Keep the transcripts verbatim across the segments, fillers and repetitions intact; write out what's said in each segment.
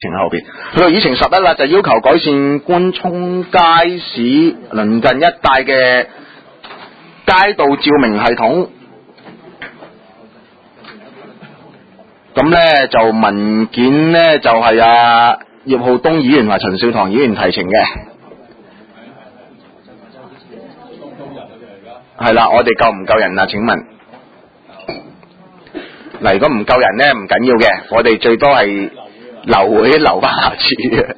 後邊去到議程十一啦，就要求改善官涌街市鄰近一帶嘅街道照明系統。咁咧就文件咧就係阿葉浩東議員同埋陳少棠議員提呈嘅。係啦，我哋夠唔夠人啊？請問？嗱，如果唔夠人咧，唔緊要嘅，我哋最多係留會留翻下次嘅。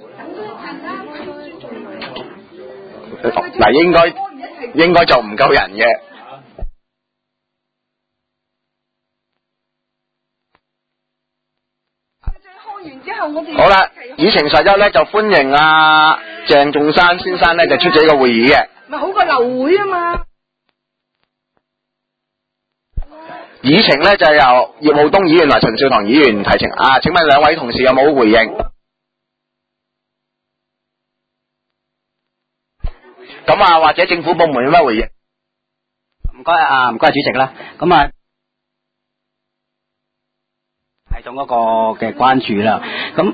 嗱，應該應該就唔夠人嘅。好啦，議程十一咧就歡迎阿鄭仲山先生咧就出席呢個會議嘅。 咪好過流會啊嘛！ 議程咧就係由葉浩東議員同陳少棠議員提呈。啊，請問兩位同事有冇回應？咁啊，或者政府部門有咩回應？ 唔該啊，唔該主席啦。咁啊，系統嗰個嘅關注啦。咁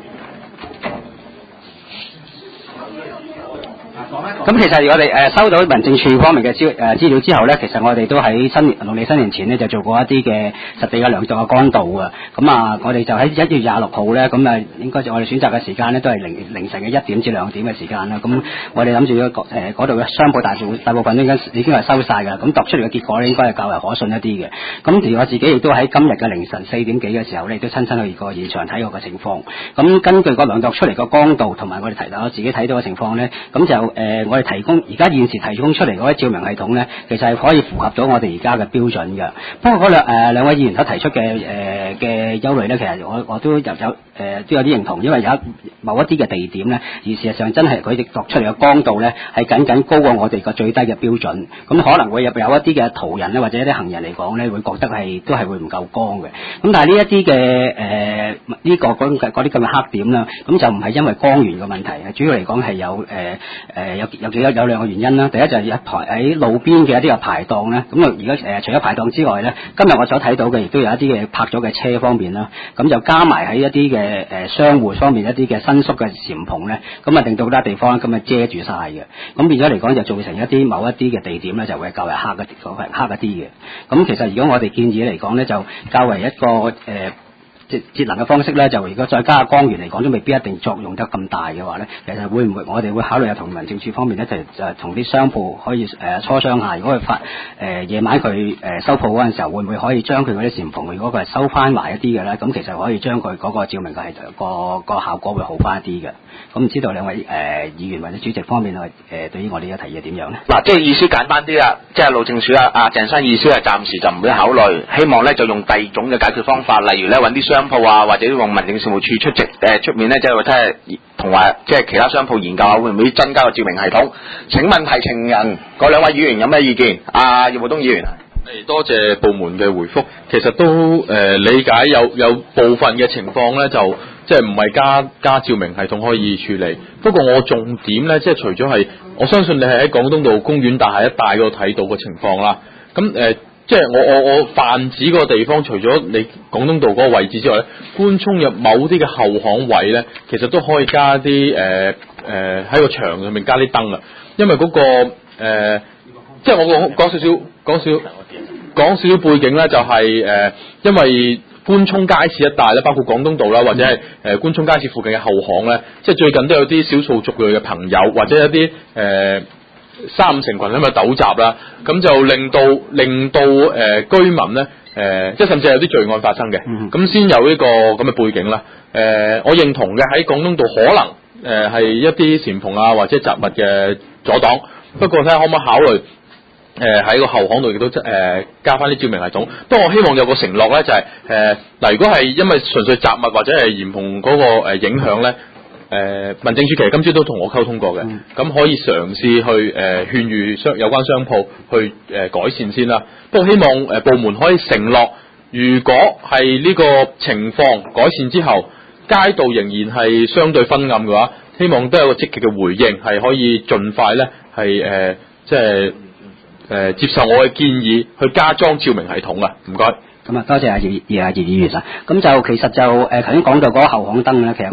咁其實我哋誒收到民政處方面嘅資誒資料之後咧，其實我哋都喺新年農曆新年前咧就做過一啲嘅實地嘅量度嘅乾道啊。咁啊，我哋就喺一月廿六號咧，咁啊應該就我哋選擇嘅時間咧都係凌凌晨嘅一點至兩點嘅時間啦。咁我哋諗住誒嗰度嘅商鋪大部大部分都已經已經係收晒㗎。咁度出嚟嘅結果咧應該係較為可信一啲嘅。咁而我自己亦都喺今日嘅凌晨四點幾嘅時候咧，亦都親身去過現場睇過嘅情況。咁根據個量度出嚟嘅光度同埋我哋提我自己睇到嘅情況咧，咁就誒、呃、我哋提供而家現時提供出嚟嗰啲照明系統咧，其實係可以符合到我哋而家嘅標準嘅。不過嗰兩誒兩位議員所提出嘅誒嘅憂慮咧，其實我我都有有誒、呃、都有啲認同，因為有一某一啲嘅地點咧，而事實上真係佢哋度出嚟嘅光度咧係僅僅高過我哋個最低嘅標準，咁可能會有有一啲嘅途人咧或者一啲行人嚟講咧，會覺得係都係會唔夠光嘅。咁但係呢一啲嘅誒呢個嗰啲咁嘅黑點啦，咁就唔係因為光源嘅問題，主要嚟講係有誒誒、呃、有有幾有有兩個原因啦。第一就係一排喺路邊嘅一啲嘅排檔咧，咁啊而家誒除咗排檔之外咧，今日我所睇到嘅亦都有一啲嘅泊咗嘅車方面啦，咁就加埋喺一啲嘅誒商戶方面一啲嘅伸縮嘅簷篷咧，咁啊令到好多地方咁啊遮住晒嘅，咁變咗嚟講就造成一啲某一啲嘅地點咧就會較為黑嘅地方係黑一啲嘅。咁其實如果我哋建議嚟講咧，就較為一個誒。呃節節能嘅方式咧，就如果再加光源嚟講，都未必一定作用得咁大嘅話咧，其實會唔會我哋會考慮下同民政處方面咧，就就同啲商鋪可以誒、呃、磋商下，如果佢發誒夜晚佢誒、呃、收鋪嗰陣時候，會唔會可以將佢嗰啲簷篷，如果佢係收翻埋一啲嘅咧，咁其實可以將佢嗰個照明係個個效果會好翻一啲嘅。咁唔知道兩位誒、呃、議員或者主席方面誒、呃、對於我哋嘅提議點樣咧？ 嗱，即係意思簡單啲啦，即係路政署啊，阿鄭生意思係暫時就唔會考慮，希望咧就用第二種嘅解決方法，例如咧揾啲商鋪啊，或者用民政事務處出席誒出面咧，即係睇下同埋即係其他商鋪研究下會唔會增加個照明系統。請問提呈人嗰兩位議員有咩意見？阿葉浩東議員。 誒，多謝部門嘅回覆。其實都誒、呃、理解有有部分嘅情況咧，就即係唔係加加照明系統可以處理。不過我重點咧，即係除咗係，我相信你係喺廣東道公園大廈一帶嗰度睇到嘅情況啦。咁誒、呃，即係我我我泛指嗰個地方，除咗你廣東道嗰個位置之外咧，官涌入某啲嘅後巷位咧，其實都可以加啲誒誒喺個牆上面加啲燈啊。因為嗰、那個誒、呃，即係我講講少少講少。講少少背景咧，就係、是、誒、呃，因為官涌街市一帶咧，包括廣東道啦，或者係誒、呃、官涌街市附近嘅後巷咧，即係最近都有啲少數族裔嘅朋友，或者一啲誒、呃、三五成群咁嘅糾集啦，咁就令到令到誒、呃、居民咧誒、呃，即係甚至係有啲罪案發生嘅，咁、嗯、先有呢個咁嘅背景啦。誒、呃，我認同嘅喺廣東道可能誒係、呃、一啲簷篷啊或者雜物嘅阻擋，不過睇下可唔可以考慮。誒喺個後巷度亦都誒、呃、加翻啲照明系統，不過我希望有個承諾咧，就係誒嗱，如果係因為純粹雜物或者係簷篷嗰個誒影響咧，誒、呃、民政處其實今朝都同我溝通過嘅，咁、嗯、可以嘗試去誒、呃、勸喻商有關商鋪去誒、呃、改善先啦。不過希望誒、呃、部門可以承諾，如果係呢個情況改善之後，街道仍然係相對昏暗嘅話，希望都有個積極嘅回應，係可以盡快咧係誒即係。誒、呃，接受我嘅建議去加裝照明系統啊，唔該。咁啊，多謝阿葉葉阿葉議員啦。咁就其實就誒頭先講到嗰個後巷燈咧，其實我哋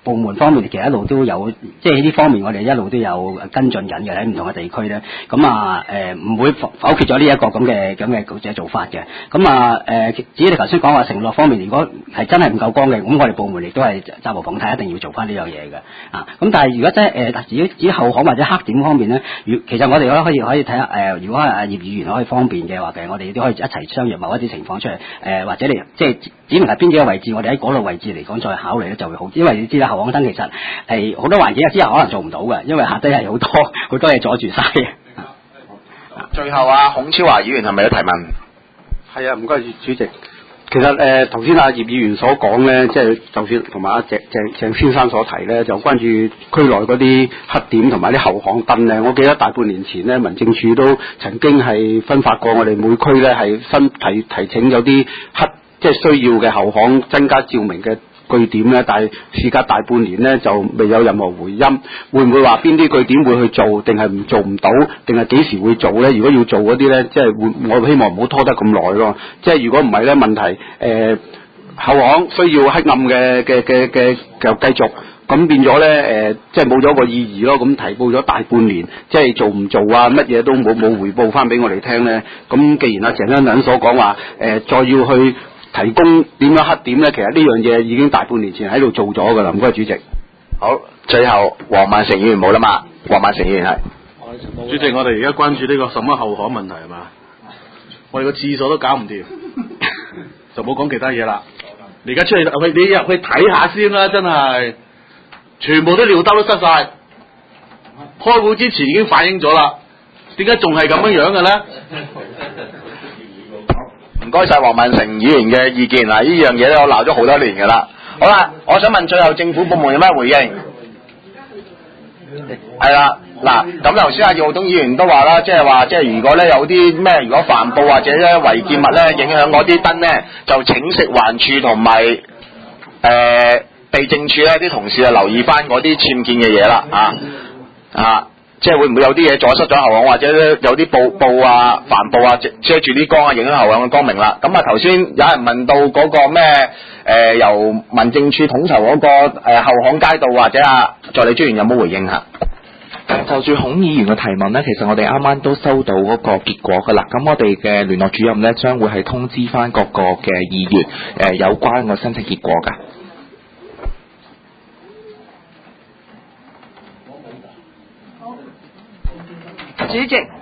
部門方面其實一路都有，即係呢方面我哋一路都有跟進緊嘅喺唔同嘅地區咧。咁啊誒唔會否否決咗呢一個咁嘅咁嘅嘅做法嘅。咁啊誒，至於你頭先講話承諾方面，如果係真係唔夠光嘅，咁我哋部門亦都係責無旁貸，一定要做翻呢樣嘢嘅。啊，咁但係如果真係誒，至於至於後巷或者黑點方面咧，如其實我哋可以可以睇下誒，如果係葉議員可以方便嘅話嘅，我哋都可以一齊相約某一啲情況出嚟，誒、呃、或者你即係指明係邊幾個位置，我哋喺嗰度位置嚟講再考慮咧就會好，因為你知啦，後巷燈其實係好多環境之下可能做唔到嘅，因為下低係好多好多嘢阻住晒嘅。 最後啊，孔超華議員係咪有提問？ 係啊，唔該主席。其實誒頭先阿葉議員所講咧，即係就算同埋阿鄭鄭鄭先生所提咧，就關注區內嗰啲黑點同埋啲後巷燈咧。我記得大半年前咧，民政處都曾經係分發過我哋每區咧係新提提請有啲黑即係需要嘅後巷增加照明嘅據點咧，但係事隔大半年咧就未有任何回音。會唔會話邊啲據點會去做，定係唔做唔到，定係幾時會做咧？如果要做嗰啲咧，即係會我希望唔好拖得咁耐咯。即係如果唔係咧，問題誒、呃、後巷需要黑暗嘅嘅嘅嘅就繼續，咁變咗咧誒，即係冇咗個意義咯。咁提報咗大半年，即係做唔做啊？乜嘢都冇冇回報翻俾我哋聽咧。咁既然阿鄭生所講話誒，再要去提供點樣黑點咧，其實呢樣嘢已經大半年前喺度做咗㗎啦。唔該主席。 好，最後黃萬成議員冇啦嘛？黃萬成議員係。 主席，我哋而家關注呢個什麼後巷問題係嘛？我哋個廁所都搞唔掂，就冇講其他嘢啦。你而家出去入去，你入去睇下先啦，真係全部啲尿兜都塞晒。開會之前已經反映咗啦，點解仲係咁樣樣嘅咧？ 唔該晒黃萬成議員嘅意見啊！呢樣嘢咧，我鬧咗好多年噶啦。好啦，我想問最後政府部門有咩回應？係啦，嗱，咁頭先阿耀東議員都話啦，即係話，即係如果咧有啲咩，如果帆布或者咧違建物咧影響嗰啲燈咧，就請食環署同埋誒地政處咧啲同事啊留意翻嗰啲僭建嘅嘢啦，啊啊！即係會唔會有啲嘢阻塞咗後巷，或者有啲布布啊、帆布啊遮住啲光啊，影響後巷嘅光明啦。咁啊，頭先有人問到嗰個咩誒、呃、由民政處統籌嗰個誒、呃、後巷街道，或者啊助理專員有冇回應下？ 就住孔議員嘅提問呢，其實我哋啱啱都收到嗰個結果㗎啦。咁我哋嘅聯絡主任呢，將會係通知翻各個嘅議員誒、呃、有關個申請結果㗎。 主席。